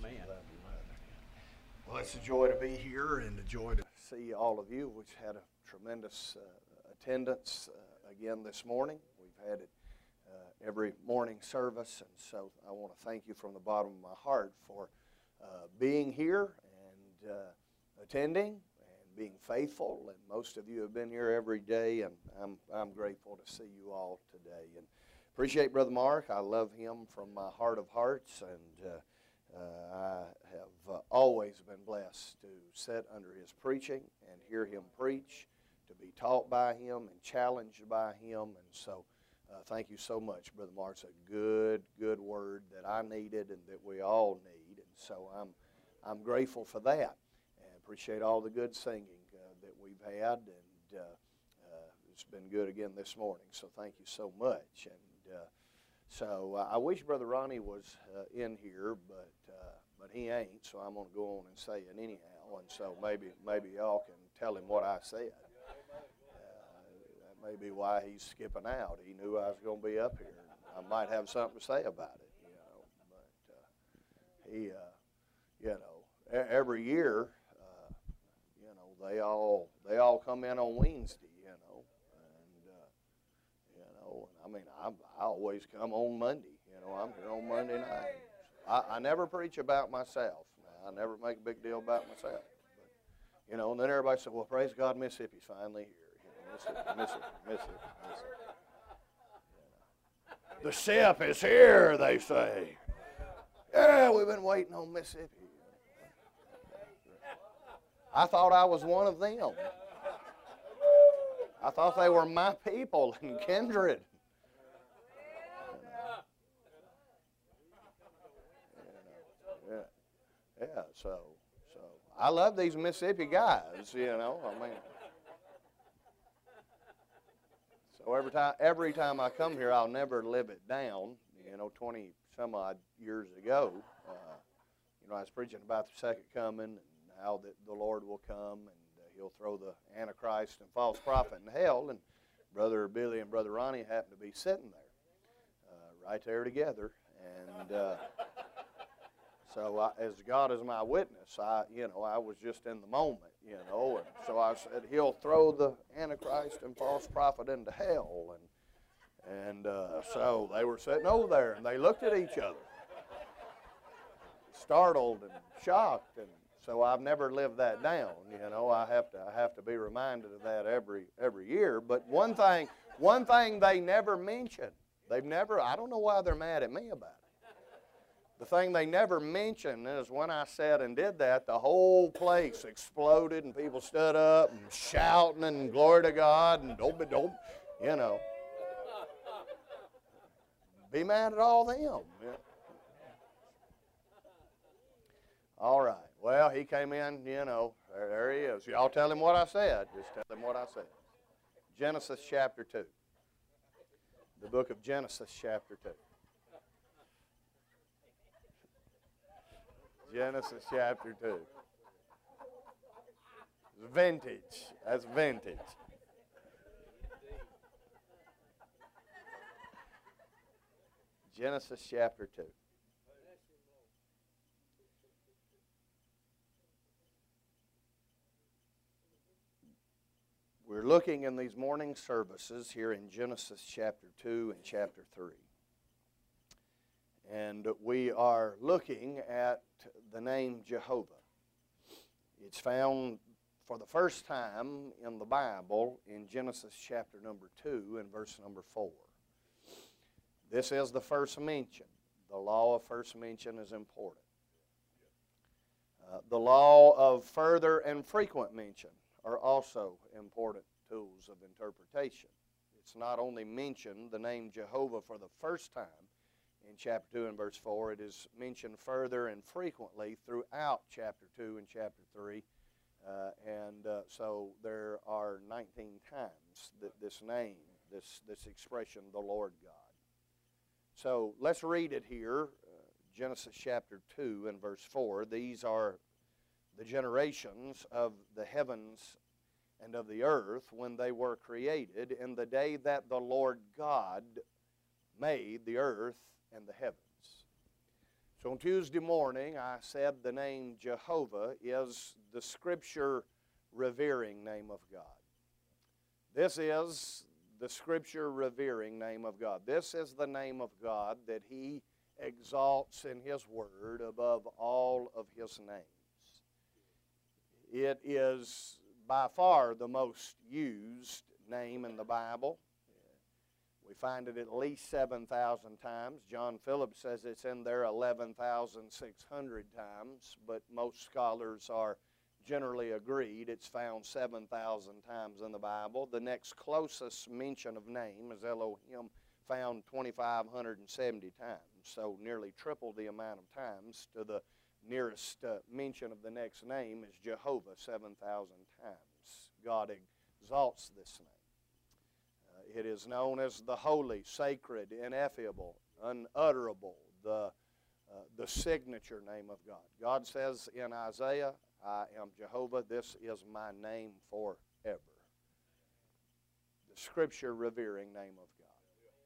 Amen. Well, it's a joy to be here and a joy to see all of you. We've had a tremendous attendance again this morning. We've had it every morning service, and so I want to thank you from the bottom of my heart for being here and attending and being faithful. And most of you have been here every day, and I'm grateful to see you all today. And appreciate Brother Mark. I love him from my heart of hearts, and I have always been blessed to sit under his preaching and hear him preach, to be taught by him and challenged by him. And so thank you so much, Brother Mark. It's a good word that I needed and that we all need. And so I'm grateful for that, and appreciate all the good singing that we've had. And it's been good again this morning, so thank you so much. And so I wish Brother Ronnie was in here, but he ain't, so I'm going to go on and say it anyhow. And so maybe y'all can tell him what I said. That may be why he's skipping out. He knew I was going to be up here. I might have something to say about it, But he, every year, they all come in on Wednesday, and I mean, I always come on Monday. I'm here on Monday night. I never preach about myself. I never make a big deal about myself. But, and then everybody said, well, praise God, Mississippi's finally here. Mississippi. The ship is here, they say. Yeah, we've been waiting on Mississippi. I thought I was one of them. I thought they were my people and kindred. Yeah, so I love these Mississippi guys, I mean. So every time I come here, I'll never live it down. 20 some odd years ago, I was preaching about the second coming and how that the Lord will come and he'll throw the Antichrist and false prophet in hell. And Brother Billy and Brother Ronnie happened to be sitting there, right there together, and. So as God is my witness, I was just in the moment, and so I said, he'll throw the Antichrist and false prophet into hell, and so they were sitting over there, and they looked at each other, startled and shocked, and so I've never lived that down, I have to be reminded of that every year. But one thing they never mention, I don't know why they're mad at me about it. The thing they never mention is when I said and did that, the whole place exploded and people stood up and shouting and glory to God and dope, Be mad at all them. Yeah. All right. Well, he came in, there he is. Y'all tell him what I said. Just tell him what I said. Genesis chapter 2. The book of Genesis chapter 2. Genesis chapter 2. Vintage. That's vintage. Genesis chapter 2. We're looking in these morning services here in Genesis chapter 2 and chapter 3. And we are looking at the name Jehovah. It's found for the first time in the Bible in Genesis chapter number 2 and verse number 4. This is the first mention. The law of first mention is important. The law of further and frequent mention are also important tools of interpretation. It's not only mentioned the name Jehovah for the first time in chapter 2 and verse 4, it is mentioned further and frequently throughout chapter 2 and chapter 3. So there are 19 times that this name, this expression, the Lord God. So let's read it here, Genesis chapter 2 and verse 4. These are the generations of the heavens and of the earth when they were created in the day that the Lord God made the earth and the heavens. So on Tuesday morning, I said the name Jehovah is the Scripture revering name of God. This is the Scripture revering name of God. This is the name of God that He exalts in His Word above all of His names. It is by far the most used name in the Bible. We find it at least 7,000 times. John Phillips says it's in there 11,600 times, but most scholars are generally agreed it's found 7,000 times in the Bible. The next closest mention of name is Elohim, found 2,570 times, so nearly triple the amount of times to the nearest mention of the next name is Jehovah, 7,000 times. God exalts this name. It is known as the holy, sacred, ineffable, unutterable, the signature name of God. God says in Isaiah, I am Jehovah, this is my name forever. The Scripture revering name of God.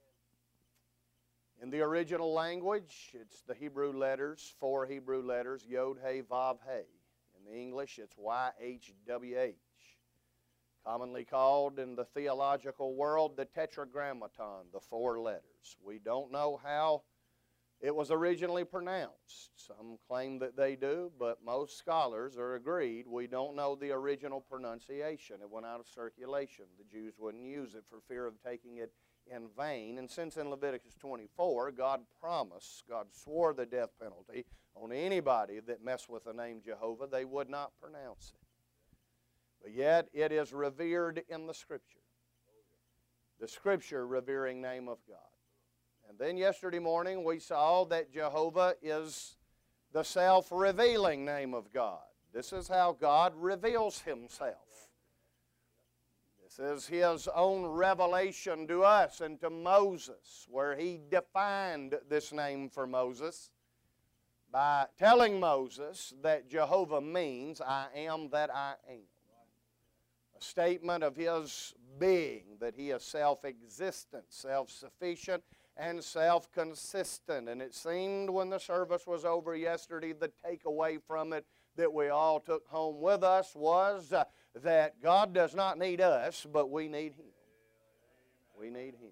In the original language, it's the Hebrew letters, 4 Hebrew letters, Yod, He, Vav, He. In the English, it's YHWH. Commonly called in the theological world the Tetragrammaton, the 4 letters. We don't know how it was originally pronounced. Some claim that they do, but most scholars are agreed we don't know the original pronunciation. It went out of circulation. The Jews wouldn't use it for fear of taking it in vain. And since in Leviticus 24, God swore the death penalty on anybody that messed with the name Jehovah, they would not pronounce it. But yet it is revered in the Scripture. The Scripture revering name of God. And then yesterday morning we saw that Jehovah is the self-revealing name of God. This is how God reveals Himself. This is His own revelation to us and to Moses, where He defined this name for Moses by telling Moses that Jehovah means I am that I am. A statement of His being, that He is self-existent, self-sufficient, and self-consistent. And it seemed when the service was over yesterday, the takeaway from it that we all took home with us was that God does not need us, but we need Him. We need Him.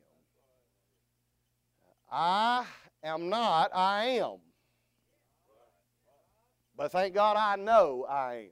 I am not, I am. But thank God I know I am.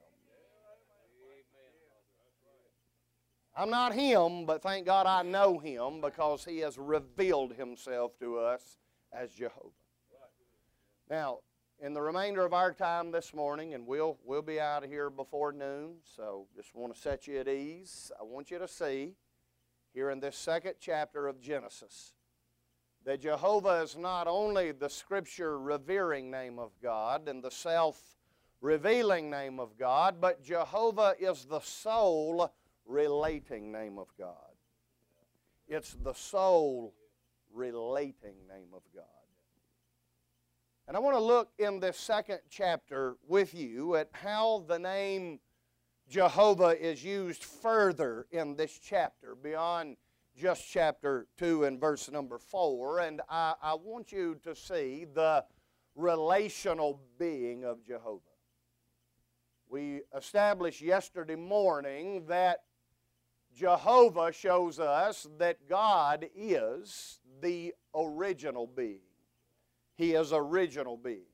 I'm not Him, but thank God I know Him because He has revealed Himself to us as Jehovah. Now, in the remainder of our time this morning, and we'll be out of here before noon, so just want to set you at ease. I want you to see here in this 2nd chapter of Genesis that Jehovah is not only the Scripture revering name of God and the self-revealing name of God, but Jehovah is the soul relating name of God. It's the soul relating name of God. And I want to look in this 2nd chapter with you at how the name Jehovah is used further in this chapter beyond just chapter 2 and verse number 4. And I want you to see the relational being of Jehovah. We established yesterday morning that Jehovah shows us that God is the original being. He is original being.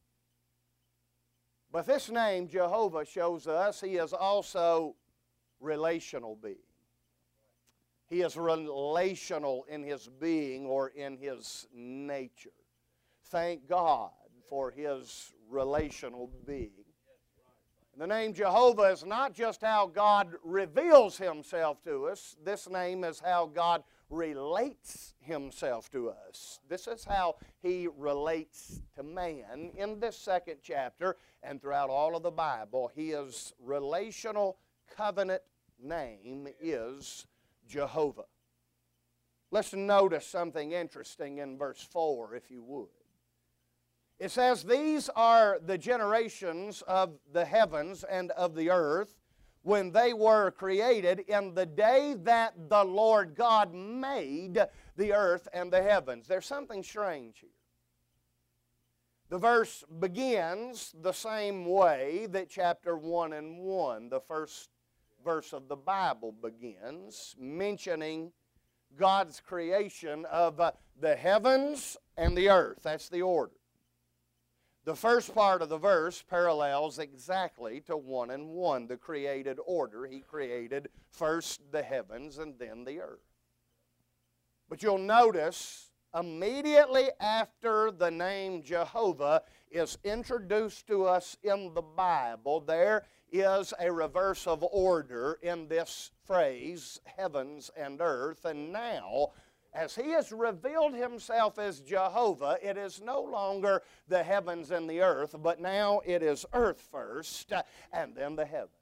But this name, Jehovah, shows us He is also relational being. He is relational in His being or in His nature. Thank God for His relational being. The name Jehovah is not just how God reveals Himself to us. This name is how God relates Himself to us. This is how He relates to man. In this 2nd chapter and throughout all of the Bible, His relational covenant name is Jehovah. Let's notice something interesting in verse 4, if you would. It says, these are the generations of the heavens and of the earth when they were created in the day that the Lord God made the earth and the heavens. There's something strange here. The verse begins the same way that chapter 1 and 1, the first verse of the Bible, begins, mentioning God's creation of the heavens and the earth. That's the order. The first part of the verse parallels exactly to 1 and 1, the created order. He created first the heavens and then the earth. But you'll notice immediately after the name Jehovah is introduced to us in the Bible, there is a reverse of order in this phrase, heavens and earth. And now, as He has revealed Himself as Jehovah, it is no longer the heavens and the earth, but now it is earth first and then the heavens.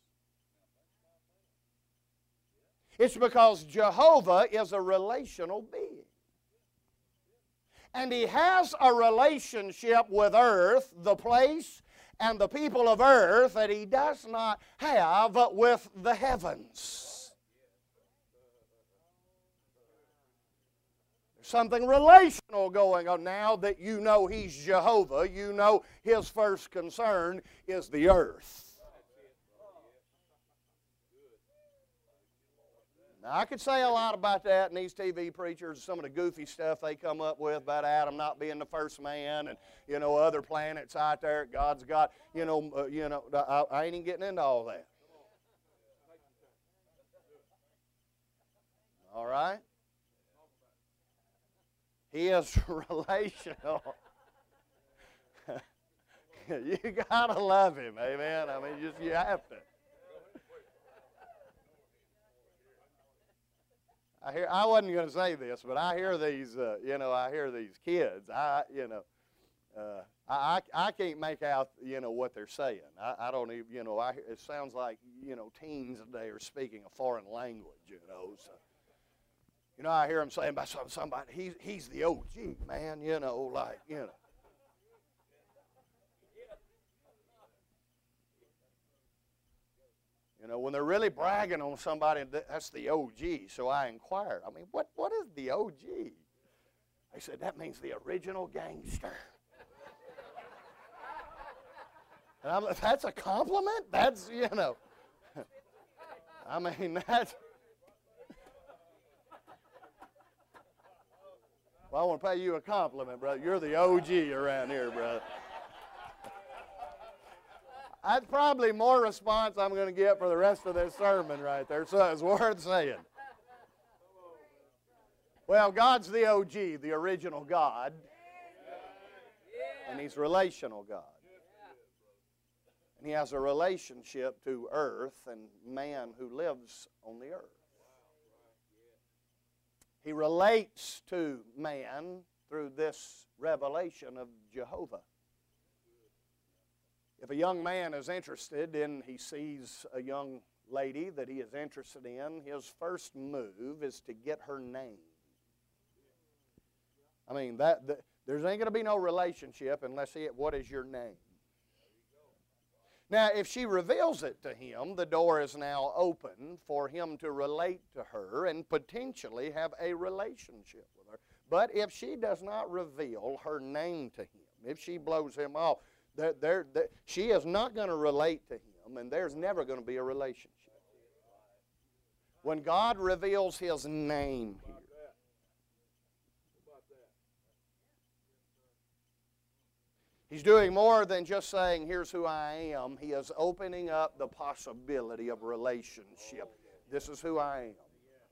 It's because Jehovah is a relational being. And He has a relationship with earth, the place, and the people of earth that He does not have with the heavens. There's something relational going on now that you know He's Jehovah. You know His first concern is the earth. Now, I could say a lot about that, and these TV preachers, some of the goofy stuff they come up with about Adam not being the first man, and other planets out there God's got. I ain't even getting into all that. All right, He is relational. You gotta love Him, amen. I mean, you have to. I wasn't going to say this, but I hear these, I hear these kids. I can't make out, what they're saying. I don't even, it sounds like, teens today are speaking a foreign language, So, I hear them saying about somebody, he's the OG, man, when they're really bragging on somebody, that's the OG. So I inquired, what is the OG? They said, that means the original gangster. And I'm like, that's a compliment? That's, that's... Well, I want to pay you a compliment, brother. You're the OG around here, brother. That's probably more response I'm going to get for the rest of this sermon right there, so it's worth saying. Well, God's the OG, the original God, and He's relational God. And He has a relationship to earth and man who lives on the earth. He relates to man through this revelation of Jehovah. If a young man is interested and he sees a young lady that he is interested in, his first move is to get her name. There's ain't going to be no relationship unless what is your name? Now, if she reveals it to him, the door is now open for him to relate to her and potentially have a relationship with her. But if she does not reveal her name to him, if she blows him off, she is not going to relate to him, and there's never going to be a relationship. When God reveals His name here, He's doing more than just saying, here's who I am. He is opening up the possibility of relationship. This is who I am.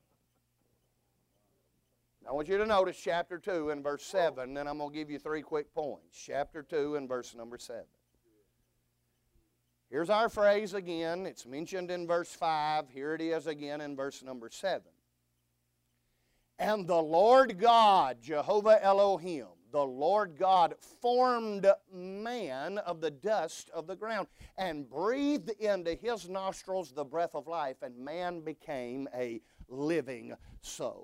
I want you to notice chapter 2 and verse 7, and I'm going to give you 3 quick points. Chapter 2 and verse number 7. Here's our phrase again. It's mentioned in verse 5. Here it is again in verse number 7. And the Lord God, Jehovah Elohim, the Lord God formed man of the dust of the ground and breathed into his nostrils the breath of life, and man became a living soul.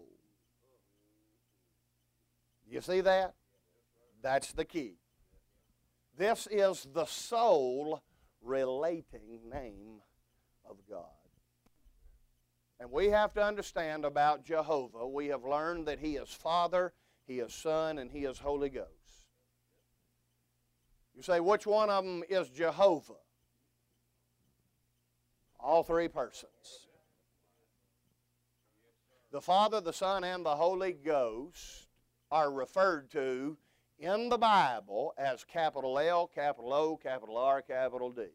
You see that? That's the key. This is the soul relating name of God. And we have to understand about Jehovah. We have learned that He is Father, He is Son, and He is Holy Ghost. You say, which one of them is Jehovah? All three persons. The Father, the Son, and the Holy Ghost are referred to in the Bible as capital L, capital O, capital R, capital D.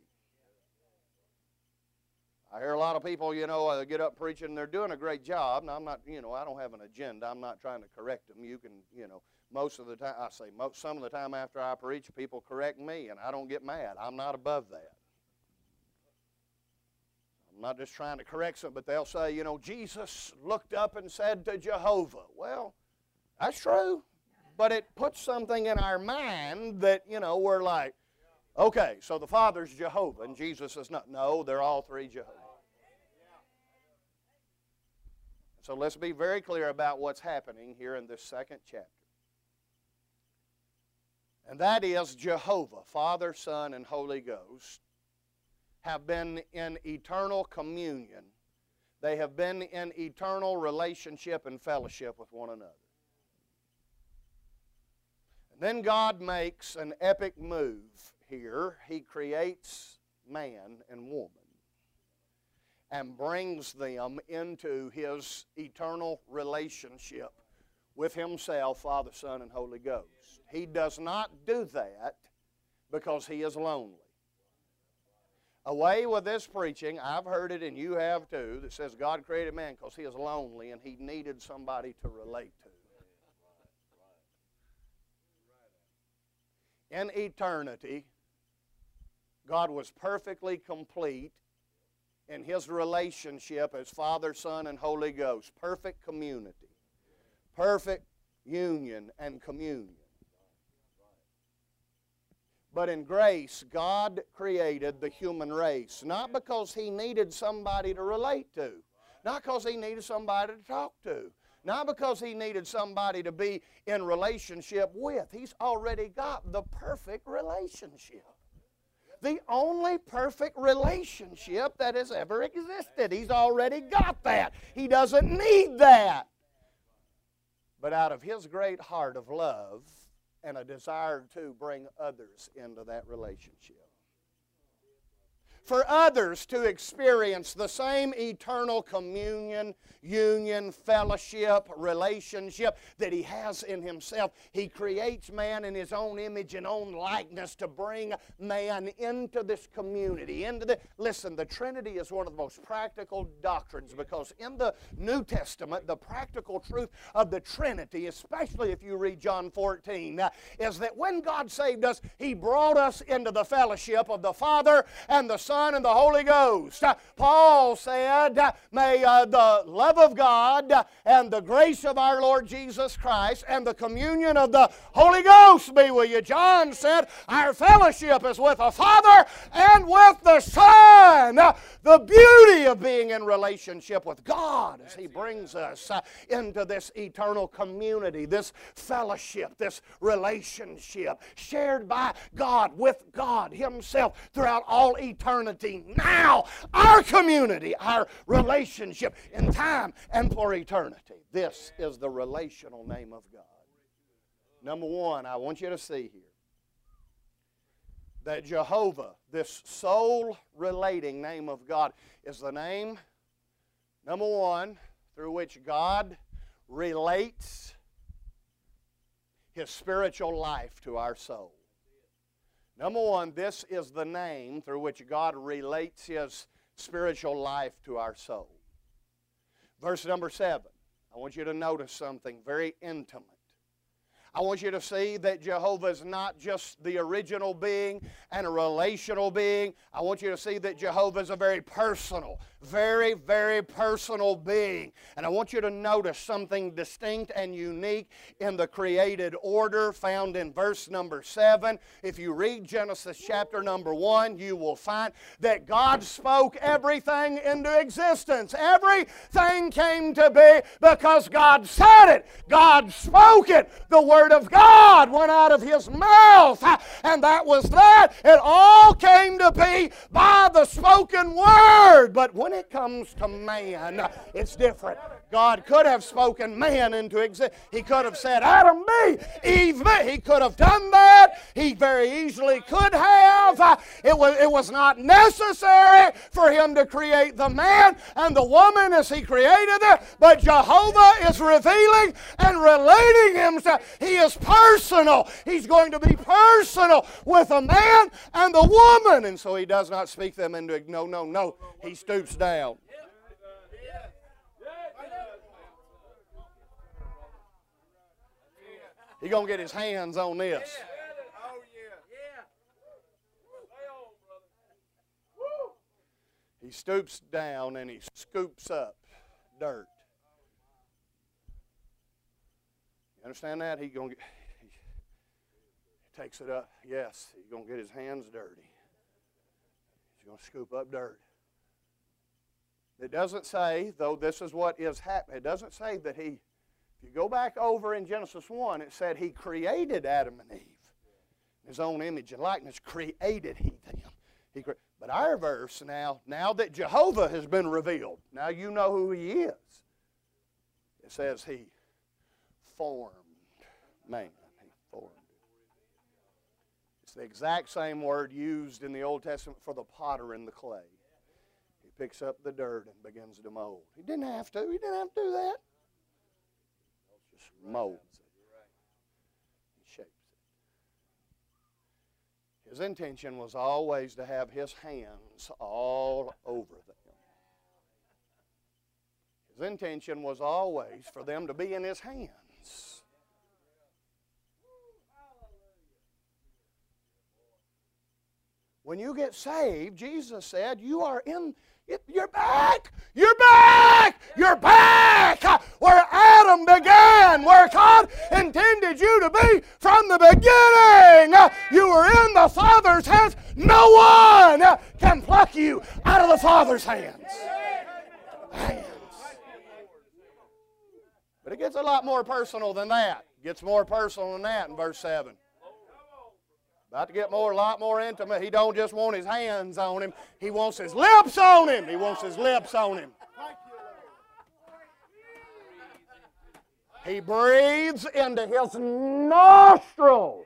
I hear a lot of people, get up preaching, and they're doing a great job. Now, I'm not, I don't have an agenda. I'm not trying to correct them. You can, most of the time, some of the time after I preach, people correct me, and I don't get mad. I'm not above that. I'm not just trying to correct them, but they'll say, Jesus looked up and said to Jehovah. Well, that's true, but it puts something in our mind that, we're like, okay, so the Father's Jehovah, and Jesus is not. No, they're all three Jehovah. So let's be very clear about what's happening here in this second chapter. And that is Jehovah, Father, Son, and Holy Ghost, have been in eternal communion. They have been in eternal relationship and fellowship with one another. And then God makes an epic move here. He creates man and woman and brings them into His eternal relationship with Himself, Father, Son, and Holy Ghost. He does not do that because He is lonely. Away with this preaching, I've heard it and you have too, that says God created man because He is lonely and He needed somebody to relate to. In eternity, God was perfectly complete in His relationship as Father, Son, and Holy Ghost. Perfect community. Perfect union and communion. But in grace, God created the human race, not because He needed somebody to relate to, not because He needed somebody to talk to, not because He needed somebody to be in relationship with. He's already got the perfect relationship. The only perfect relationship that has ever existed. He's already got that. He doesn't need that. But out of His great heart of love and a desire to bring others into that relationship, for others to experience the same eternal communion, union, fellowship, relationship that He has in Himself, He creates man in His own image and own likeness to bring man into this community. Listen, the Trinity is one of the most practical doctrines, because in the New Testament, the practical truth of the Trinity, especially if you read John 14, is that when God saved us, He brought us into the fellowship of the Father and the Son and the Holy Ghost. Paul said, may the love of God and the grace of our Lord Jesus Christ and the communion of the Holy Ghost be with you. John said, our fellowship is with the Father and with the Son. The beauty of being in relationship with God as He brings us into this eternal community, this fellowship, this relationship shared by God with God Himself throughout all eternity. Now, our community, our relationship in time and for eternity. This is the relational name of God. Number one, I want you to see here that Jehovah, this soul-relating name of God, is the name, number one, through which God relates His spiritual life to our soul. Number one, this is the name through which God relates His spiritual life to our soul. Verse number 7, I want you to notice something very intimate. I want you to see that Jehovah is not just the original being and a relational being. I want you to see that Jehovah is a very personal, very, very personal being. And I want you to notice something distinct and unique in the created order found in verse number 7. If you read Genesis chapter number 1, you will find that God spoke everything into existence. Everything came to be because God said it. God spoke it. The Word of God went out of His mouth, and that was that. It all came to be by the spoken word. But when it comes to man, it's different. God could have spoken man into existence. He could have said, Adam be, Eve be. He could have done that. He very easily could have. It was not necessary for Him to create the man and the woman as He created them. But Jehovah is revealing and relating Himself. He is personal. He's going to be personal with a man and the woman. And so He does not speak them into, no. He stoops down. He's going to get His hands on this. He stoops down and He scoops up dirt. You understand that? He takes it up. Yes, he's going to get his hands dirty. He's going to scoop up dirt. It doesn't say, though this is what is happening, it doesn't say that He, if you go back over in Genesis 1, it said He created Adam and Eve. His own image and likeness created He them. But our verse now that Jehovah has been revealed, now you know who He is. It says He formed man. He formed. It's the exact same word used in the Old Testament for the potter in the clay. He picks up the dirt and begins to mold. He didn't have to. He didn't have to do that. Just molds it. He shapes it. His intention was always to have His hands all over them. His intention was always for them to be in His hands. When you get saved, Jesus said, you are in, you're back, you're back, you're back where Adam began, where God intended you to be from the beginning. You were in the Father's hands. No one can pluck you out of the Father's hands. But it gets a lot more personal than that. It gets more personal than that in verse 7. About to get a lot more intimate. He don't just want His hands on him. He wants His lips on him. He wants His lips on him. He breathes into His nostrils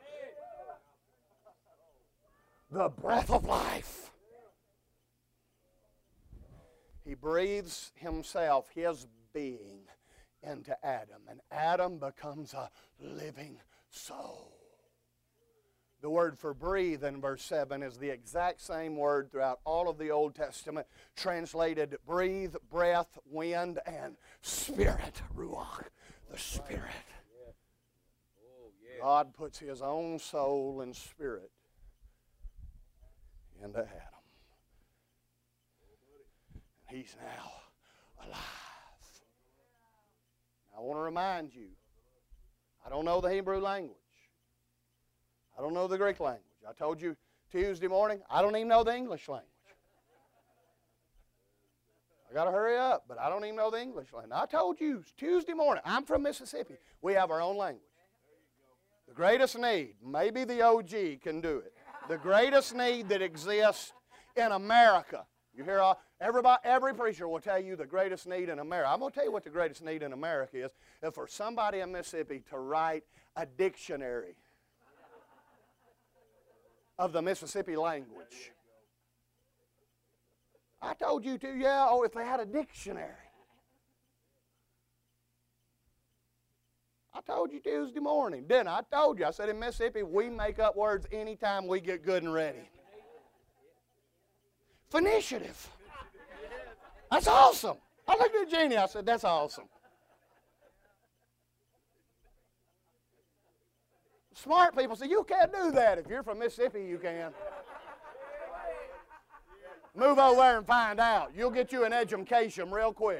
the breath of life. He breathes Himself, His being, into Adam. And Adam becomes a living soul. The word for breathe in verse 7 is the exact same word throughout all of the Old Testament, translated breathe, breath, wind, and spirit, ruach, the Spirit. God puts His own soul and spirit into Adam. He's now alive. Now, I want to remind you, I don't know the Hebrew language. I don't know the Greek language. I told you Tuesday morning, I don't even know the English language. I got to hurry up, but I don't even know the English language. I told you Tuesday morning, I'm from Mississippi. We have our own language. The greatest need, maybe the OG can do it. The greatest need that exists in America. You hear every preacher will tell you the greatest need in America. I'm going to tell you what the greatest need in America is for somebody in Mississippi to write a dictionary of the Mississippi language. I told you to, if they had a dictionary. I told you Tuesday morning, didn't I? I told you. I said in Mississippi, we make up words anytime we get good and ready. Phoeniciative. That's awesome. I looked at Jeannie, I said, that's awesome. Smart people say, you can't do that. If you're from Mississippi, you can. Move over there and find out. You'll get you an education real quick.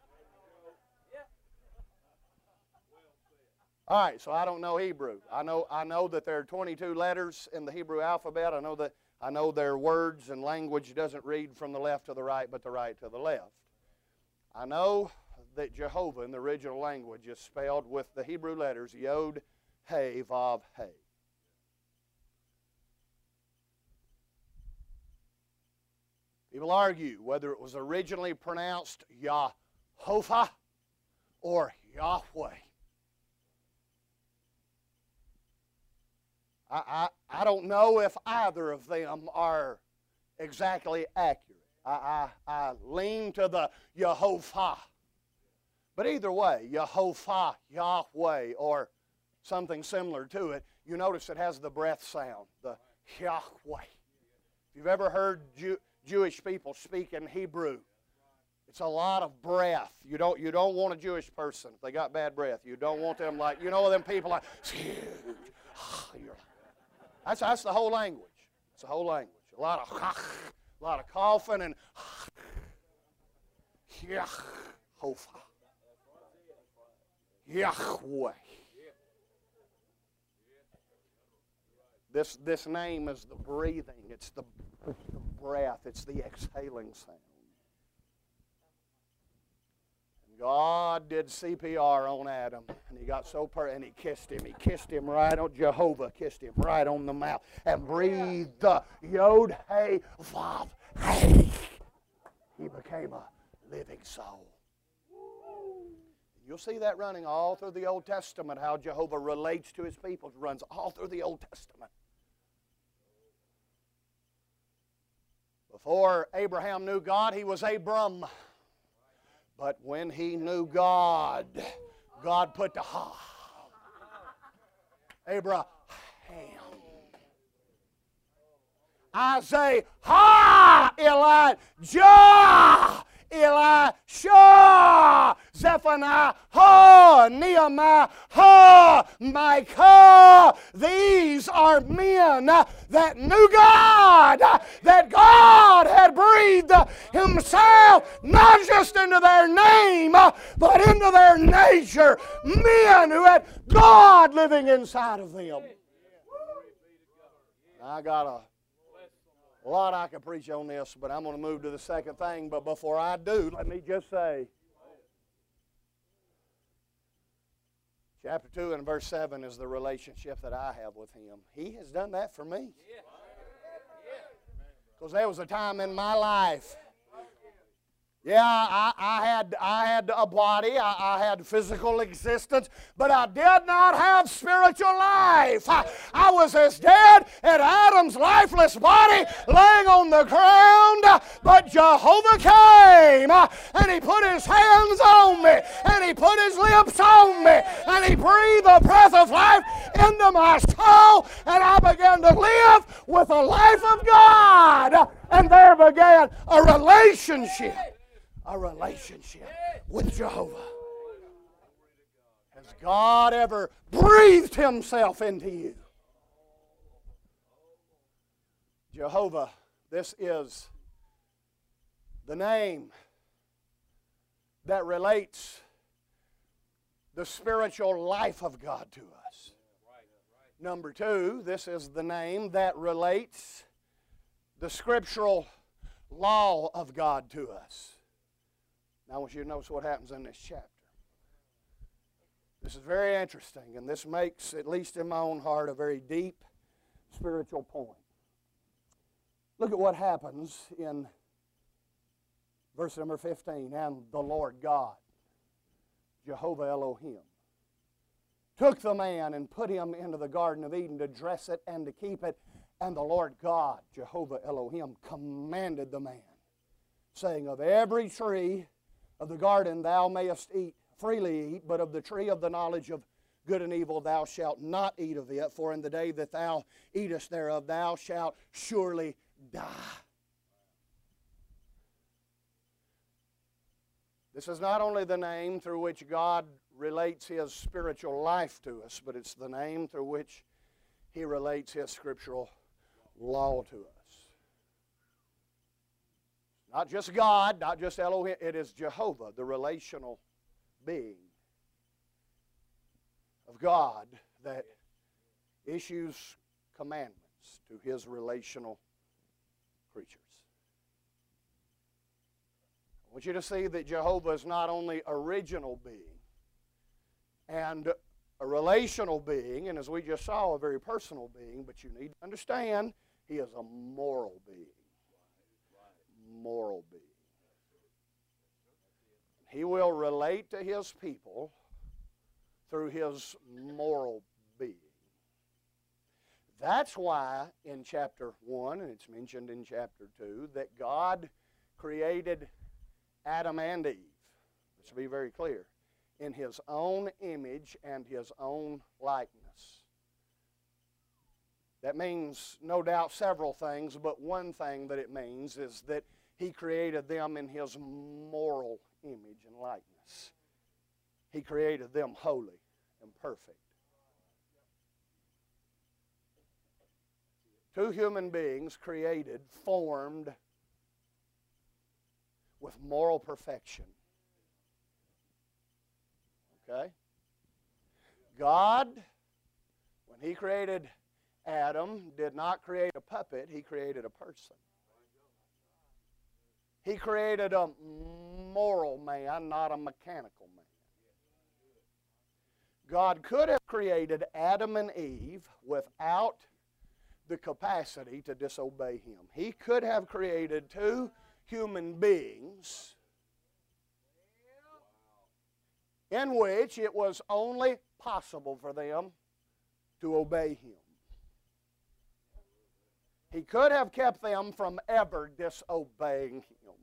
All right, so I don't know Hebrew. I know that there are 22 letters in the Hebrew alphabet. I know their words and language doesn't read from the left to the right, but the right to the left. I know that Jehovah in the original language is spelled with the Hebrew letters Yod, Hey, Vav, Hey. People argue whether it was originally pronounced Yahovah or Yahweh. I don't know if either of them are exactly accurate. I lean to the Yehovah. But either way, Yehovah, Yahweh, or something similar to it, you notice it has the breath sound, the Yahweh. If you've ever heard Jewish people speak in Hebrew, it's a lot of breath. You don't want a Jewish person if they got bad breath. You don't want them like, them people like, that's the whole language. It's the whole language. A lot of coughing and Yehovah, Yahweh. This name is the breathing. It's the breath. It's the exhaling sound. God did CPR on Adam, and he got so and he kissed him. He kissed him right on, Jehovah kissed him right on the mouth and breathed the Yod, Hey, Vav, Hey. He became a living soul. You'll see that running all through the Old Testament, how Jehovah relates to his people. It runs all through the Old Testament. Before Abraham knew God, he was Abram. But when he knew God, God put the Abraham. Isaiah, Elijah, Elisha, Zephaniah, Nehemiah, Micah. These are men that knew God, that God had breathed Himself not just into their name, but into their nature. Men who had God living inside of them. I got a lot I could preach on this, but I'm going to move to the second thing. But before I do, let me just say, chapter 2 and verse 7 is the relationship that I have with Him. He has done that for me. Because there was a time in my life, I had a body, I had physical existence, but I did not have spiritual life. I was as dead in Adam's lifeless body laying on the ground, but Jehovah came and He put His hands on me and He put His lips on me and He breathed the breath of life into my soul, and I began to live with the life of God, and there began a relationship. A relationship with Jehovah. Has God ever breathed Himself into you? Jehovah, this is the name that relates the spiritual life of God to us. Number 2, this is the name that relates the scriptural law of God to us. Now I want you to notice what happens in this chapter. This is very interesting, and this makes, at least in my own heart, a very deep spiritual point. Look at what happens in verse number 15. And the Lord God, Jehovah Elohim, took the man and put him into the Garden of Eden to dress it and to keep it. And the Lord God, Jehovah Elohim, commanded the man, saying, of every tree of the garden thou mayest freely eat, but of the tree of the knowledge of good and evil thou shalt not eat of it, for in the day that thou eatest thereof thou shalt surely die. This is not only the name through which God relates His spiritual life to us, but it's the name through which He relates His scriptural law to us. Not just God, not just Elohim, it is Jehovah, the relational being of God that issues commandments to His relational creatures. I want you to see that Jehovah is not only original being and a relational being, and as we just saw, a very personal being, but you need to understand He is a moral being. Moral relate to His people through His moral being. That's why in chapter 1, and it's mentioned in chapter 2, that God created Adam and Eve. Let's be very clear. In His own image and His own likeness. That means, no doubt, several things, but one thing that it means is that He created them in His moral image and likeness. He created them holy and perfect. Two human beings created, formed with moral perfection. Okay? God, when He created Adam, did not create a puppet, He created a person. He created a moral man, not a mechanical man. God could have created Adam and Eve without the capacity to disobey Him. He could have created two human beings in which it was only possible for them to obey Him. He could have kept them from ever disobeying Him.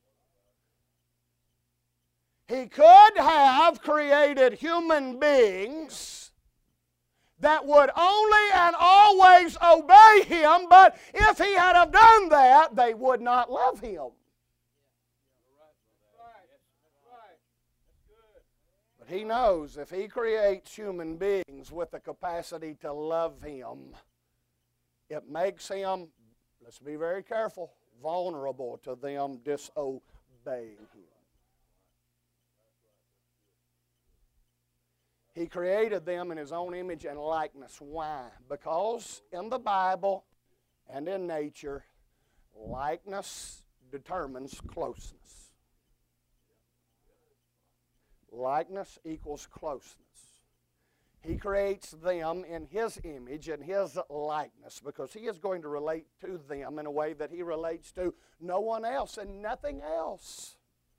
He could have created human beings that would only and always obey Him, but if He had have done that, they would not love Him. But He knows if He creates human beings with the capacity to love Him, it makes Him, let's be very careful, vulnerable to them disobeying Him. He created them in His own image and likeness. Why? Because in the Bible and in nature, likeness determines closeness. Likeness equals closeness. He creates them in His image and His likeness because He is going to relate to them in a way that He relates to no one else and nothing else.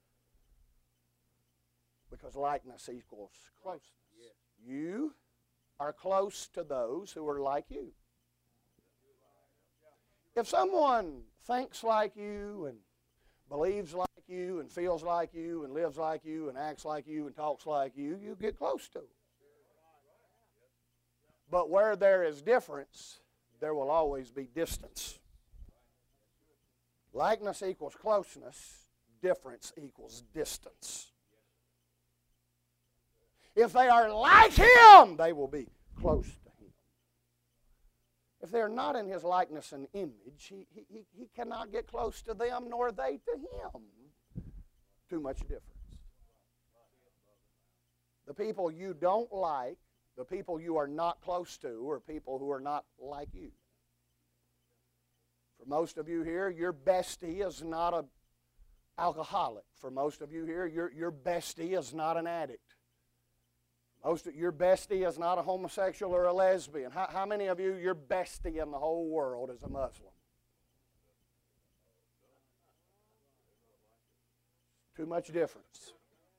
Because likeness equals closeness. You are close to those who are like you. If someone thinks like you and believes like you and feels like you and lives like you and acts like you and talks like you, you get close to them. But where there is difference, there will always be distance. Likeness equals closeness. Difference equals distance. If they are like Him, they will be close to Him. If they're not in His likeness and image, he cannot get close to them, nor they to Him. Too much difference. The people you don't like, the people you are not close to, are people who are not like you. For most of you here, your bestie is not an alcoholic. For most of you here, your bestie is not an addict. Your bestie is not a homosexual or a lesbian. How many of you, your bestie in the whole world is a Muslim? Too much difference.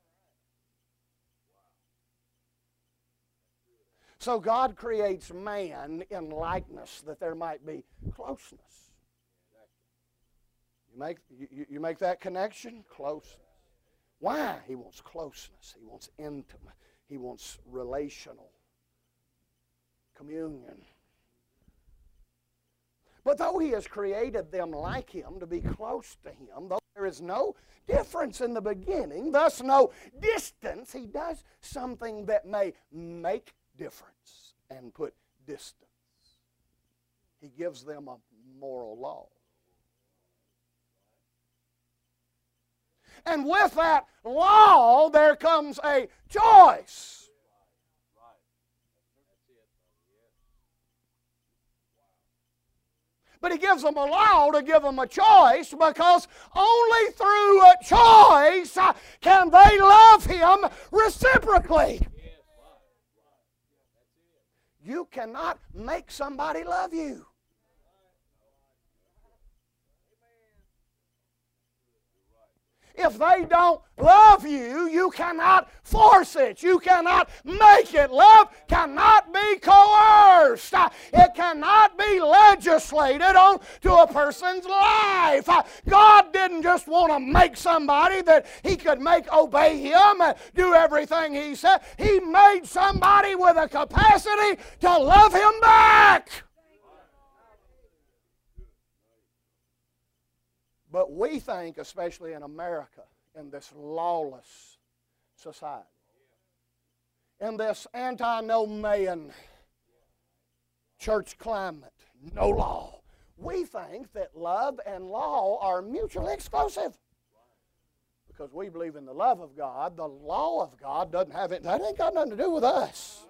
So God creates man in likeness that there might be closeness. You make that connection? Closeness. Why? He wants closeness. He wants intimate. He wants relational communion. But though He has created them like Him, to be close to Him, though there is no difference in the beginning, thus no distance, He does something that may make difference and put distance. He gives them a moral law. And with that law, there comes a choice. But He gives them a law to give them a choice, because only through a choice can they love Him reciprocally. You cannot make somebody love you. If they don't love you, you cannot force it. You cannot make it. Love cannot be coerced. It cannot be legislated onto a person's life. God didn't just want to make somebody that He could make obey Him and do everything He said. He made somebody with a capacity to love Him back. But we think, especially in America, in this lawless society, in this anti-no man church climate, no law, we think that love and law are mutually exclusive. Because we believe in the love of God, the law of God doesn't have it. That ain't got nothing to do with us.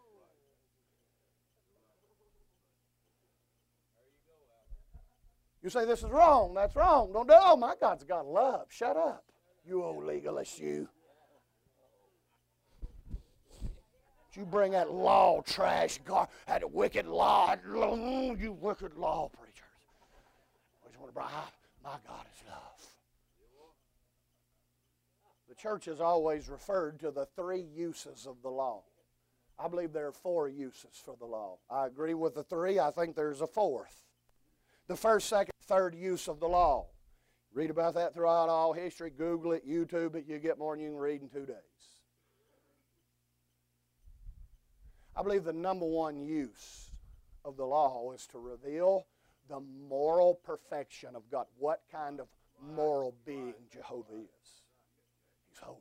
You say this is wrong, that's wrong. Don't do it. Oh, my God's got love. Shut up, you old legalist, you. You bring that law trash, God, that wicked law, you wicked law preachers. My God is love. The church has always referred to the three uses of the law. I believe there are four uses for the law. I agree with the three. I think there's a fourth. The first, second, third use of the law. Read about that throughout all history. Google it, YouTube it. You get more than you can read in 2 days. I believe the number one use of the law is to reveal the moral perfection of God. What kind of moral being Jehovah is. He's holy.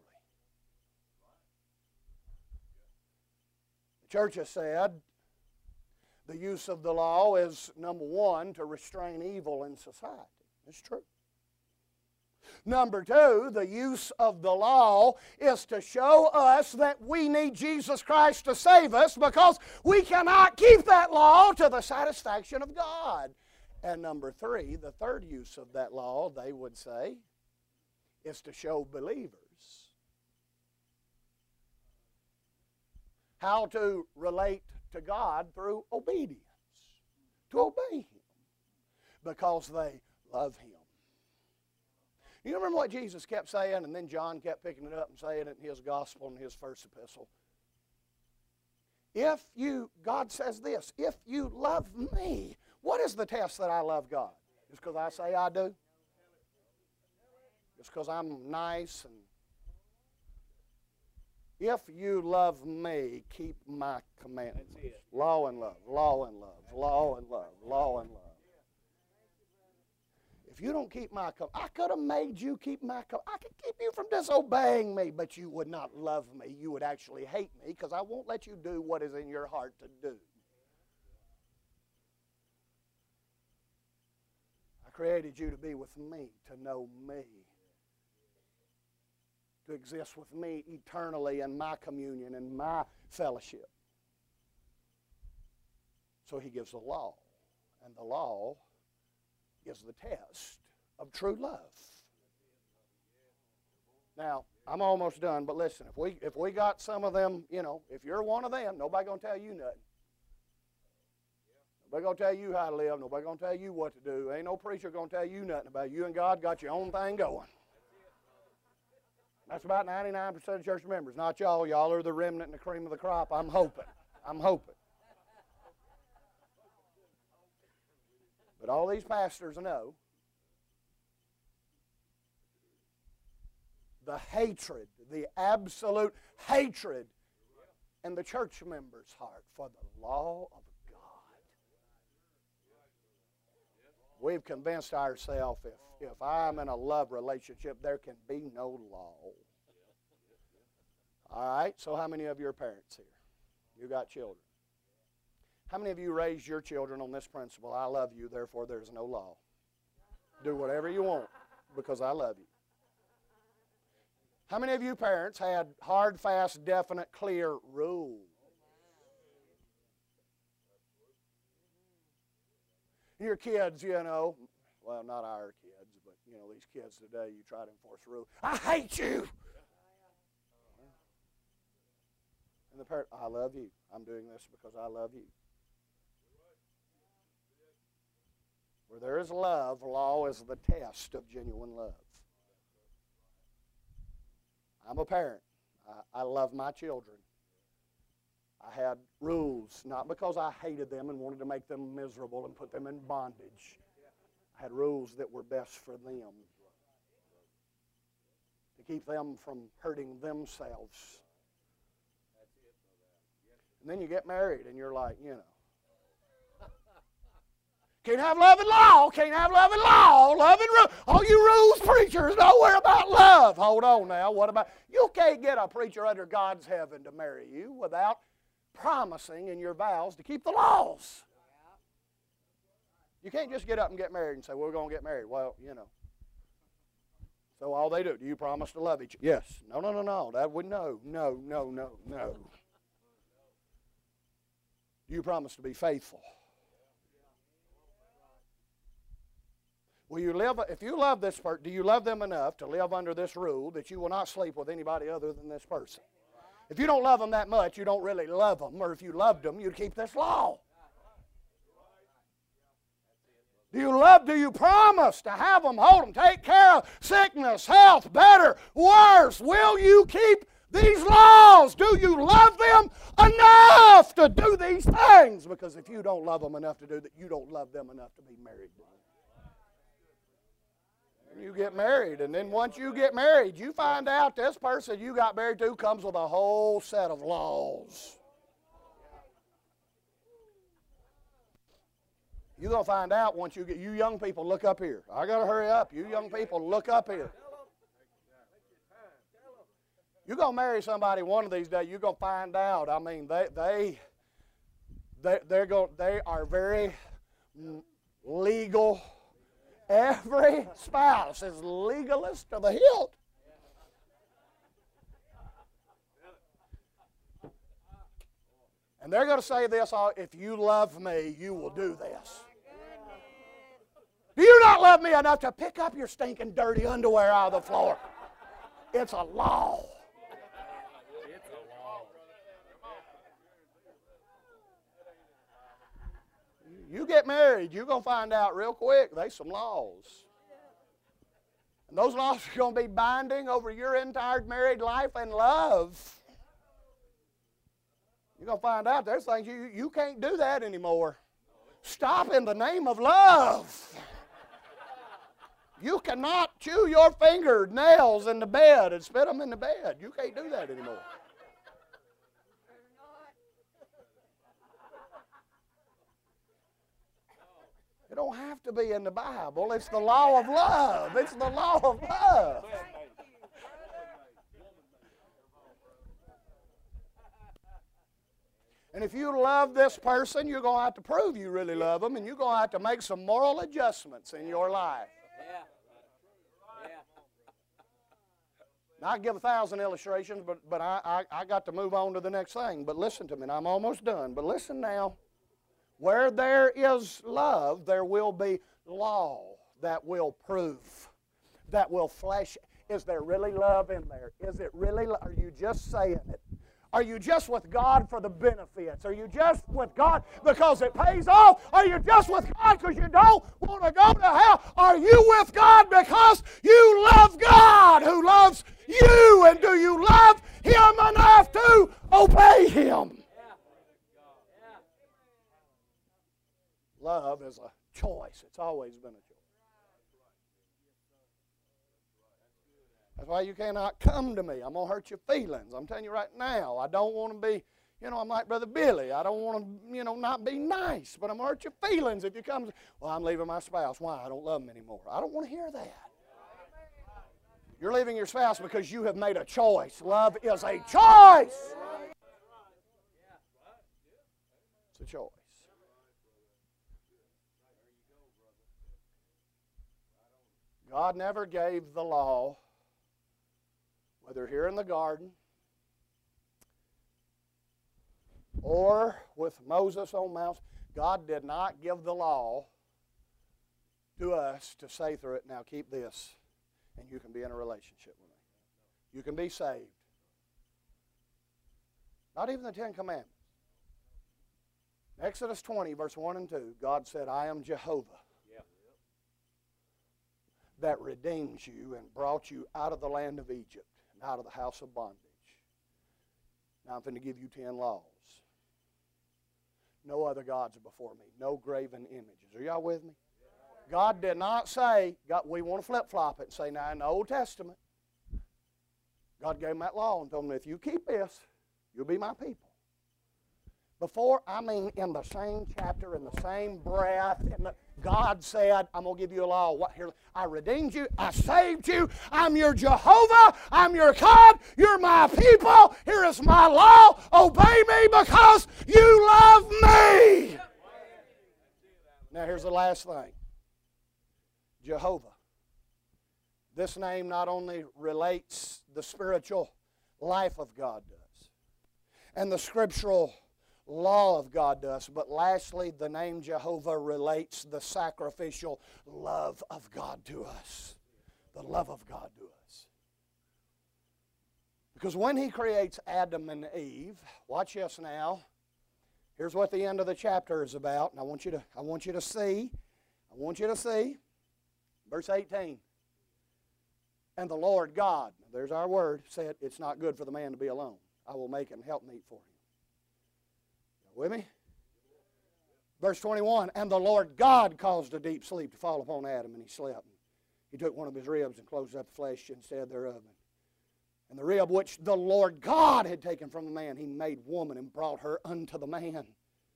The church has said the use of the law is, number one, to restrain evil in society. It's true. Number two, the use of the law is to show us that we need Jesus Christ to save us because we cannot keep that law to the satisfaction of God. And number three, the third use of that law, they would say, is to show believers how to relate to God through obedience, to obey Him, because they love Him. You remember what Jesus kept saying, and then John kept picking it up and saying it in his gospel in his first epistle? God says this, if you love me, what is the test that I love God? Just because I say I do? Just because I'm nice and... If you love me, keep my commandments. Law and love, law and love, law and love, law and love. If you don't keep my commandments, I could have made you keep my commandments. I could keep you from disobeying me, but you would not love me. You would actually hate me because I won't let you do what is in your heart to do. I created you to be with me, to know me, to exist with me eternally in my communion and my fellowship. So He gives the law, and the law is the test of true love. Now, I'm almost done, but listen, if we got some of them, if you're one of them, nobody going to tell you nothing. Nobody going to tell you how to live. Nobody going to tell you what to do. Ain't no preacher going to tell you nothing about it. You and God got your own thing going. That's about 99% of church members. Not y'all. Y'all are the remnant and the cream of the crop. I'm hoping. But all these pastors know the hatred, the absolute hatred in the church member's heart for the law of God. We've convinced ourselves if I'm in a love relationship, there can be no law. All right, so how many of you are parents here? You got children. How many of you raised your children on this principle? I love you, therefore there's no law. Do whatever you want because I love you. How many of you parents had hard, fast, definite, clear rules? Your kids, well, not our kids, but, these kids today, you try to enforce rules. I hate you! And the parent, I love you. I'm doing this because I love you. Where there is love, law is the test of genuine love. I'm a parent. I love my children. I had rules, not because I hated them and wanted to make them miserable and put them in bondage. I had rules that were best for them, to keep them from hurting themselves. And then you get married and you're like, can't have love and law, can't have love and law, love and rule. All you rules preachers know where about love. Hold on now, what about, you can't get a preacher under God's heaven to marry you without promising in your vows to keep the laws. You can't just get up and get married and say, well, we're going to get married. Well, So all they do you promise to love each other? Yes. No. That would no. Do you promise to be faithful? Will you live, if you love this person, do you love them enough to live under this rule that you will not sleep with anybody other than this person? If you don't love them that much, you don't really love them. Or if you loved them, you'd keep this law. Do you promise to have them, hold them, take care of sickness, health, better, worse? Will you keep these laws? Do you love them enough to do these things? Because if you don't love them enough to do that, you don't love them enough to be married to them. You get married, and then once you get married, you find out this person you got married to comes with a whole set of laws. You're going to find out once you get, you young people, look up here. I got to hurry up. You young people, look up here. You're going to marry somebody one of these days, you're going to find out. I mean, they are very legal. Every spouse is legalist to the hilt. And they're going to say this, if you love me, you will do this. Do you not love me enough to pick up your stinking dirty underwear out of the floor? It's a law. You get married, you're going to find out real quick there's some laws. And those laws are going to be binding over your entire married life and love. You're going to find out there's things you can't do that anymore. Stop in the name of love. You cannot chew your fingernails in the bed and spit them in the bed. You can't do that anymore. It don't have to be in the Bible. It's the law of love. It's the law of love. And if you love this person, you're going to have to prove you really love them, and you're going to have to make some moral adjustments in your life. Now, I give 1,000 illustrations, but I got to move on to the next thing. But listen to me, and I'm almost done. But listen now. Where there is love, there will be law that will prove, that will flesh. Is there really love in there? Is it really love? Are you just saying it? Are you just with God for the benefits? Are you just with God because it pays off? Are you just with God because you don't want to go to hell? Are you with God because you love God who loves you? And do you love Him enough to obey Him? Love is a choice. It's always been a choice. That's why you cannot come to me. I'm going to hurt your feelings. I'm telling you right now, I don't want to be, I'm like Brother Billy. I don't want to, not be nice, but I'm going to hurt your feelings if you come. Well, I'm leaving my spouse. Why? I don't love him anymore. I don't want to hear that. You're leaving your spouse because you have made a choice. Love is a choice. It's a choice. God never gave the law, whether here in the garden or with Moses on Mount. God did not give the law to us to say through it, now keep this, and you can be in a relationship with me. You can be saved. Not even the Ten Commandments. Exodus 20, verse 1 and 2, God said, I am Jehovah, that redeems you and brought you out of the land of Egypt. and out of the house of bondage. Now I'm going to give you 10 laws. No other gods before me. No graven images. Are y'all with me? God did not say, we want to flip-flop it and say, now in the Old Testament, God gave him that law and told him, if you keep this, you'll be my people. In the same chapter, in the same breath, God said, I'm going to give you a law. I redeemed you. I saved you. I'm your Jehovah. I'm your God. You're my people. Here is my law. Obey me because you love me. Now here's the last thing. Jehovah. This name not only relates the spiritual life of God does, and the scriptural law of God does, but lastly, the name Jehovah relates the sacrificial love of God to us. The love of God to us. Because when He creates Adam and Eve, watch this now. Here's what the end of the chapter is about, and I want you to see. Verse 18. And the Lord God, there's our word, said, it's not good for the man to be alone. I will make an helpmeet for him. With me? Verse 21, and the Lord God caused a deep sleep to fall upon Adam, and he slept. He took one of his ribs and closed up the flesh instead thereof. And the rib which the Lord God had taken from the man, He made woman and brought her unto the man.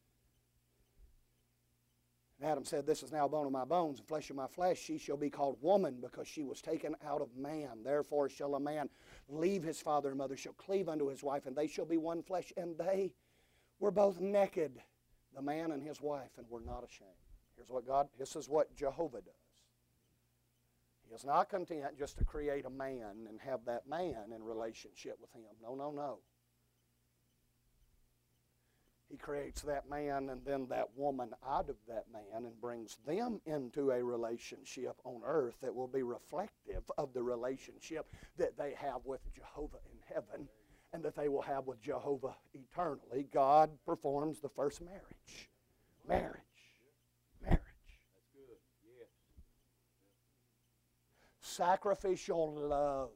And Adam said, this is now bone of my bones and flesh of my flesh. She shall be called woman because she was taken out of man. Therefore shall a man leave his father and mother, shall cleave unto his wife, and they shall be one flesh. And they were both naked, the man and his wife, and were not ashamed. This is what Jehovah does. He is not content just to create a man and have that man in relationship with him. No. He creates that man and then that woman out of that man and brings them into a relationship on earth that will be reflective of the relationship that they have with Jehovah in heaven and that they will have with Jehovah eternally. God performs the first marriage. Marriage. That's good. Yeah. Sacrificial love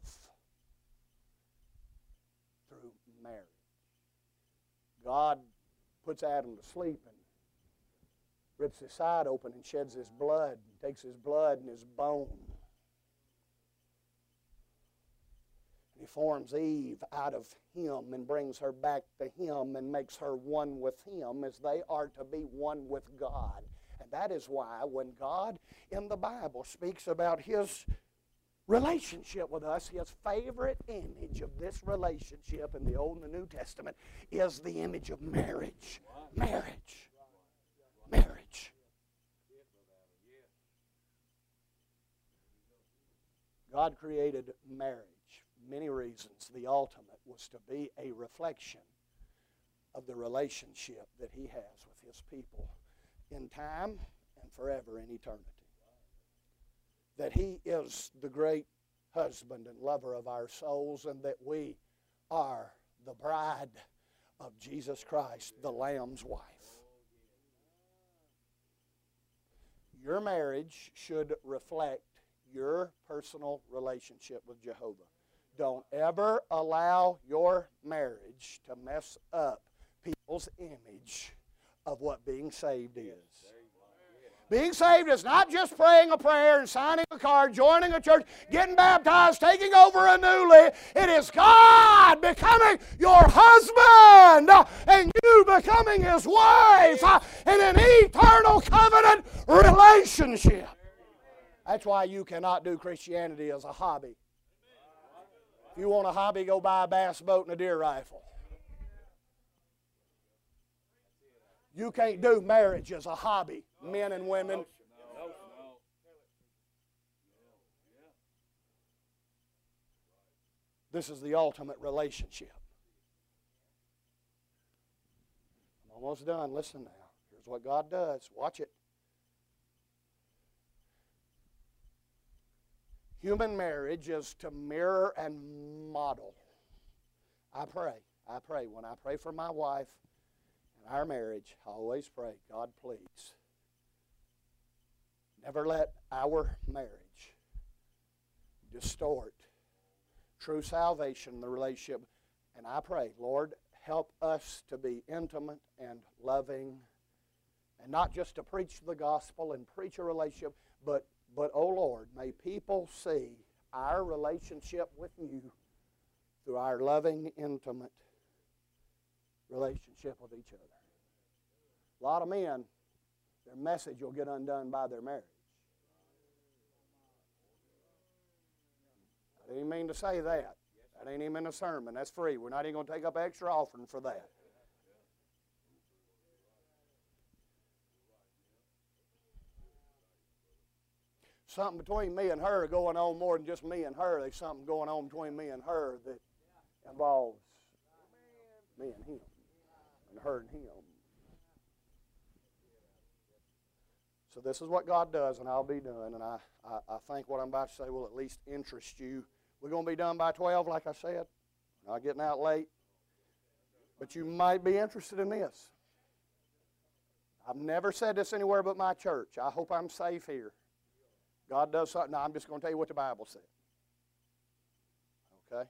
through marriage. God puts Adam to sleep and rips his side open and sheds his blood, and takes his blood and his bone. He forms Eve out of him and brings her back to him and makes her one with him as they are to be one with God. And that is why when God in the Bible speaks about His relationship with us, His favorite image of this relationship in the Old and the New Testament is the image of marriage. Marriage. God created marriage. Many reasons. The ultimate was to be a reflection of the relationship that He has with His people in time and forever in eternity. That He is the great husband and lover of our souls, and that we are the bride of Jesus Christ, the Lamb's wife. Your marriage should reflect your personal relationship with Jehovah. Don't ever allow your marriage to mess up people's image of what being saved is. Being saved is not just praying a prayer and signing a card, joining a church, getting baptized, taking over a new leaf. It is God becoming your husband and you becoming His wife in an eternal covenant relationship. That's why you cannot do Christianity as a hobby. If you want a hobby, go buy a bass boat and a deer rifle. You can't do marriage as a hobby, men and women. This is the ultimate relationship. I'm almost done. Listen now. Here's what God does. Watch it. Human marriage is to mirror and model. I pray. When I pray for my wife, our marriage, I always pray, God, please, never let our marriage distort, true salvation, the relationship. And I pray, Lord, help us to be intimate and loving, and not just to preach the gospel and preach a relationship, but oh Lord, may people see our relationship with you through our loving, intimate relationship with each other. A lot of men, their message will get undone by their marriage. I didn't mean to say that. That ain't even in a sermon. That's free. We're not even going to take up extra offering for that. Something between me and her going on more than just me and her. There's something going on between me and her that involves me and him, and her and him. So this is what God does, and I'll be done. And I think what I'm about to say will at least interest you. We're going to be done by 12, like I said. We're not getting out late. But you might be interested in this. I've never said this anywhere but my church. I hope I'm safe here. God does something. No, I'm just going to tell you what the Bible said. Okay?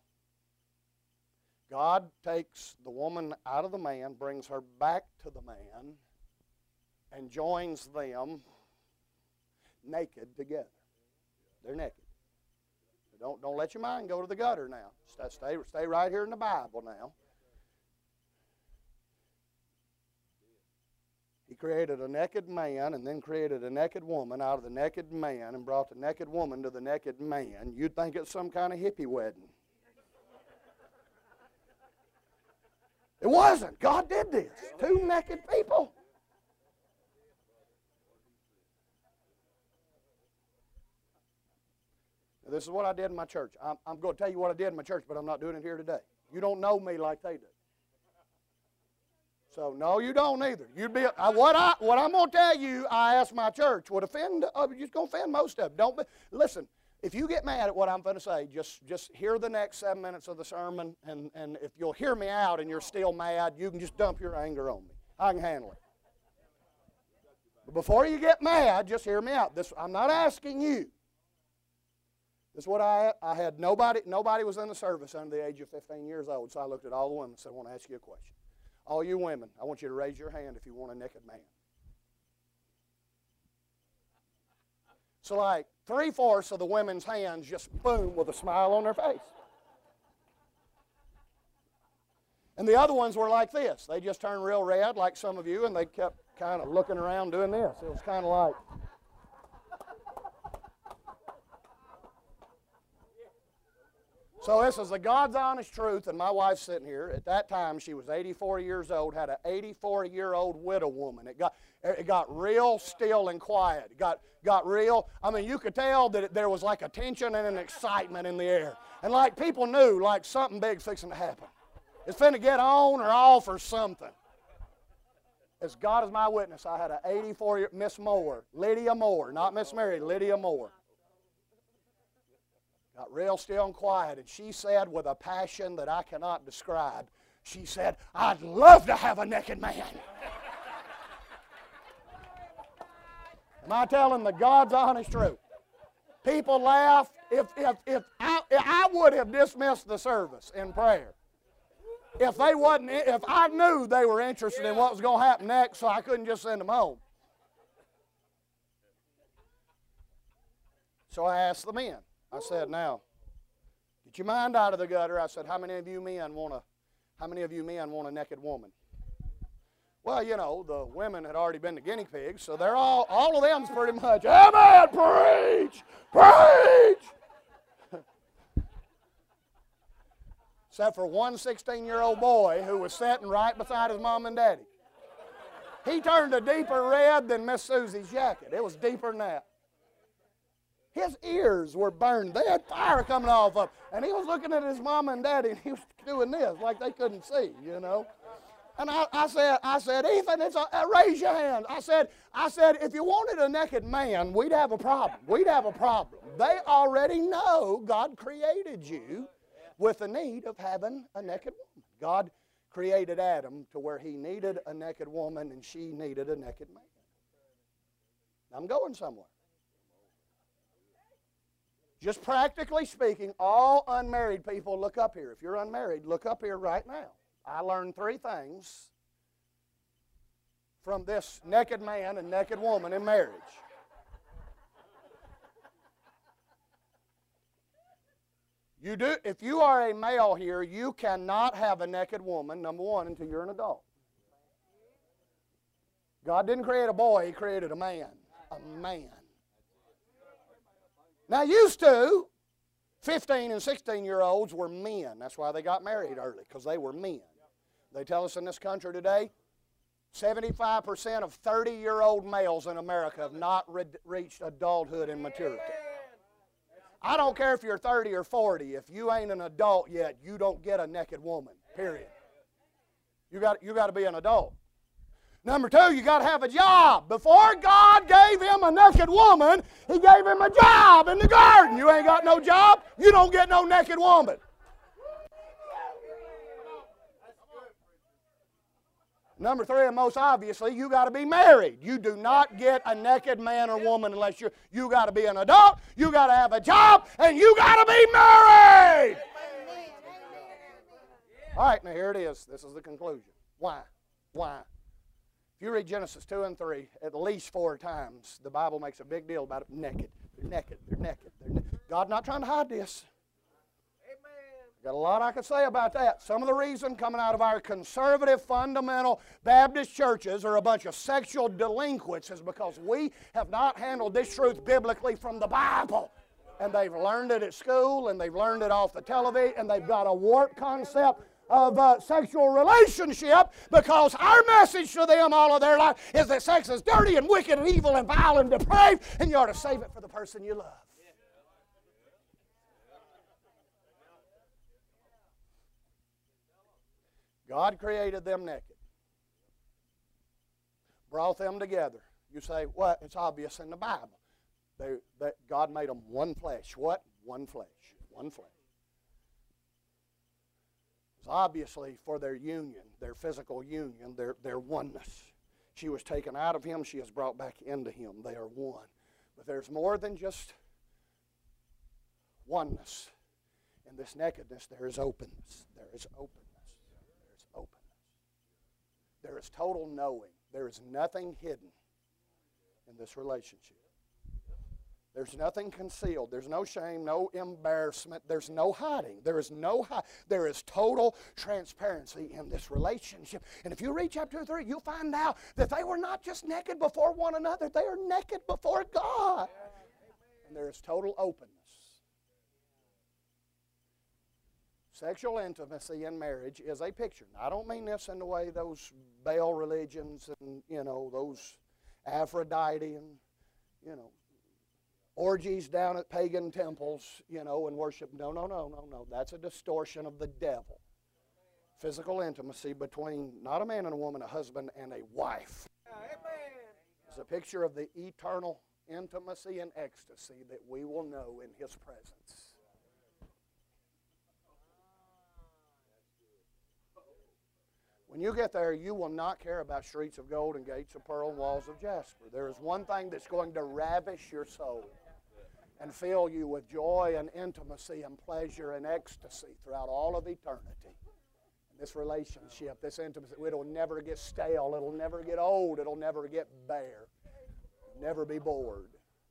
God takes the woman out of the man, brings her back to the man, and joins them naked together. They're naked. Don't let your mind go to the gutter now. Stay right here in the Bible now. He created a naked man and then created a naked woman out of the naked man and brought the naked woman to the naked man. You'd think it's some kind of hippie wedding. It wasn't. God did this. Two naked people. This is what I did in my church. I'm going to tell you what I did in my church, but I'm not doing it here today. You don't know me like they do. So, no, you don't either. You'd be what I'm going to tell you, I asked my church, would offend, just going to offend most of them. Listen, if you get mad at what I'm going to say, just hear the next 7 minutes of the sermon, and if you'll hear me out and you're still mad, you can just dump your anger on me. I can handle it. But before you get mad, just hear me out. I'm not asking you. This is what I had. Nobody was in the service under the age of 15 years old, so I looked at all the women and said, I want to ask you a question. All you women, I want you to raise your hand if you want a naked man. So like 3/4 of the women's hands just boom with a smile on their face. And the other ones were like this. They just turned real red like some of you, and they kept kind of looking around doing this. It was kind of like... So this is the God's honest truth, and my wife's sitting here. At that time, she was 84 years old, had an 84-year-old widow woman. It got real still and quiet. It got real. I mean, you could tell that there was like a tension and an excitement in the air. And like people knew, like something big's fixing to happen. It's finna get on or off or something. As God is my witness, I had an 84-year Miss Moore, Lydia Moore, not Miss Mary, Lydia Moore. Got real still and quiet, and she said with a passion that I cannot describe, she said, I'd love to have a naked man. Am I telling the God's honest truth? People laugh. If I would have dismissed the service in prayer if I knew they were interested in what was going to happen next, so I couldn't just send them home. So I asked the men. I said, now, get your mind out of the gutter. I said, how many of you men want a naked woman? Well, you know, the women had already been the guinea pigs, so they're all of them's pretty much, amen, preach, preach. Except for one 16-year-old boy who was sitting right beside his mom and daddy. He turned a deeper red than Miss Susie's jacket. It was deeper than that. His ears were burned. They had fire coming off of them. And he was looking at his mom and daddy, and he was doing this like they couldn't see, you know. And I said, Ethan, raise your hand. I said, if you wanted a naked man, we'd have a problem. We'd have a problem. They already know God created you with the need of having a naked woman. God created Adam to where he needed a naked woman and she needed a naked man. I'm going somewhere. Just practically speaking, all unmarried people, look up here. If you're unmarried, look up here right now. I learned 3 things from this naked man and naked woman in marriage. If you are a male here, you cannot have a naked woman, number one, until you're an adult. God didn't create a boy, He created a man. A man. Now, used to, 15 and 16-year-olds were men. That's why they got married early, because they were men. They tell us in this country today, 75% of 30-year-old males in America have not reached adulthood and maturity. I don't care if you're 30 or 40. If you ain't an adult yet, you don't get a naked woman, period. You got to be an adult. Number 2, you got to have a job. Before God gave him a naked woman, He gave him a job in the garden. You ain't got no job, you don't get no naked woman. Number 3, and most obviously, you got to be married. You do not get a naked man or woman unless you got to be an adult, you got to have a job, and you got to be married. All right, now here it is. This is the conclusion. Why? Why? If you read Genesis 2 and 3 at least 4 times, the Bible makes a big deal about it. Naked. They're naked. They're naked. They're naked. God's not trying to hide this. Got a lot I could say about that. Some of the reason coming out of our conservative, fundamental Baptist churches are a bunch of sexual delinquents is because we have not handled this truth biblically from the Bible. And they've learned it at school, and they've learned it off the television, and they've got a warped concept of sexual relationship because our message to them all of their life is that sex is dirty and wicked and evil and vile and depraved, and you ought to save it for the person you love. God created them naked, brought them together. You say, what? It's obvious in the Bible. God made them one flesh. What? One flesh. One flesh. It's obviously for their union, their physical union, their oneness. She was taken out of him. She is brought back into him. They are one. But there's more than just oneness. In this nakedness, there is openness. There is openness. Openness. There is total knowing. There is nothing hidden in this relationship. There's nothing concealed. There's no shame, no embarrassment. There's no hiding. There is no hiding. There is total transparency in this relationship. And if you read chapter 2 and 3, you'll find out that they were not just naked before one another. They are naked before God. And there is total openness. Sexual intimacy in marriage is a picture. Now, I don't mean this in the way those Baal religions and, those Aphrodite and, orgies down at pagan temples, and worship. No. That's a distortion of the devil. Physical intimacy between not a man and a woman, a husband and a wife. It's a picture of the eternal intimacy and ecstasy that we will know in His presence. When you get there, you will not care about streets of gold and gates of pearl and walls of jasper. There is one thing that's going to ravish your soul and fill you with joy and intimacy and pleasure and ecstasy throughout all of eternity. This relationship, this intimacy, it'll never get stale. It'll never get old. It'll never get bare. Never be bored.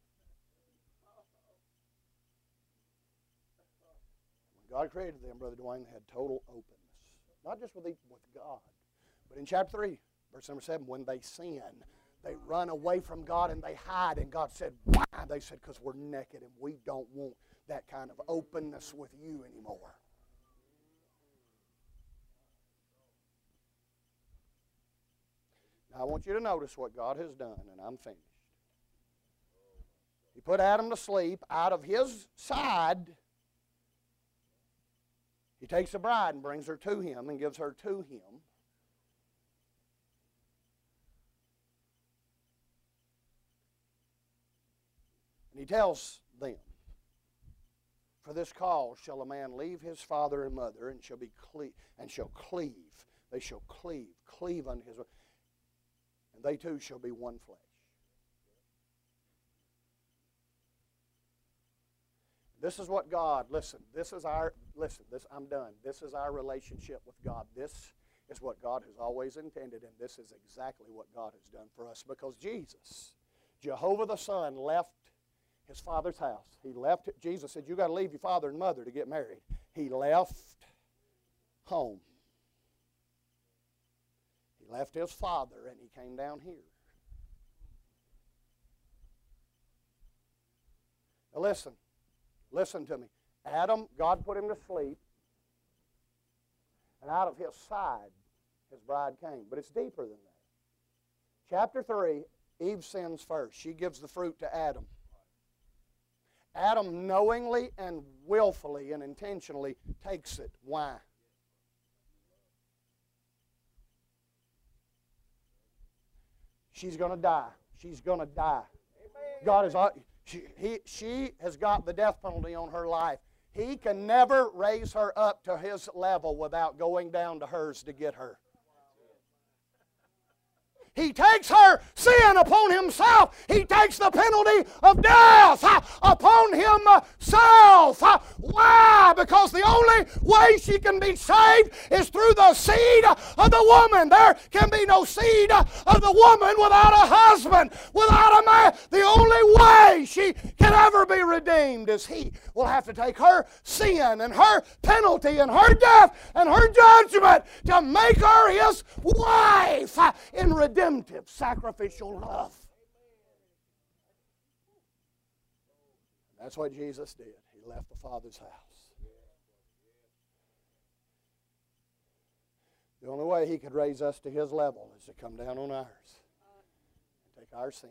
When God created them, Brother Dwayne, they had total openness. Not just with God, but in chapter 3, verse number 7, when they sin, they run away from God and they hide. And God said, why? They said, because we're naked and we don't want that kind of openness with you anymore. Now I want you to notice what God has done, and I'm finished. He put Adam to sleep. Out of his side, He takes a bride and brings her to him and gives her to him. And he tells them, for this cause shall a man leave his father and mother and shall cleave. They shall cleave unto his wife. And they two shall be one flesh. This is what God, listen, I'm done. This is our relationship with God. This is what God has always intended, and this is exactly what God has done for us. Because Jesus, Jehovah the Son, left his Father's house. Jesus said, you got to leave your father and mother to get married. He left home. He left his Father and he came down here. Now listen to me. Adam, God put him to sleep, and out of his side his bride came. But it's deeper than that. Chapter 3, Eve sins first. She gives the fruit to Adam. Adam knowingly and willfully and intentionally takes it. Why? She's going to die. She's going to die. God is... She has got the death penalty on her life. He can never raise her up to his level without going down to hers to get her. He takes her sin upon himself. He takes the penalty of death upon himself. Why? Because the only way she can be saved is through the seed of the woman. There can be no seed of the woman without a husband, without a man. The only way she can ever be redeemed is he will have to take her sin and her penalty and her death and her judgment to make her his wife in redemptive, sacrificial love. That's what Jesus did. He left the Father's house. The only way he could raise us to his level is to come down on ours and take our sin,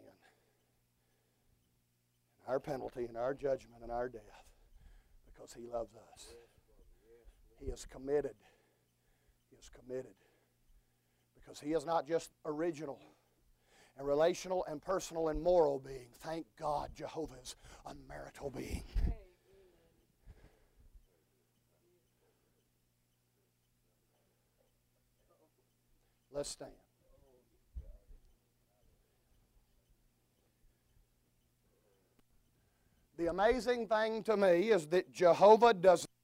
our penalty, and our judgment and our death, because he loves us. He is committed. He is committed. Because he is not just original and relational and personal and moral being. Thank God Jehovah is a marital being. Let's stand. The amazing thing to me is that Jehovah does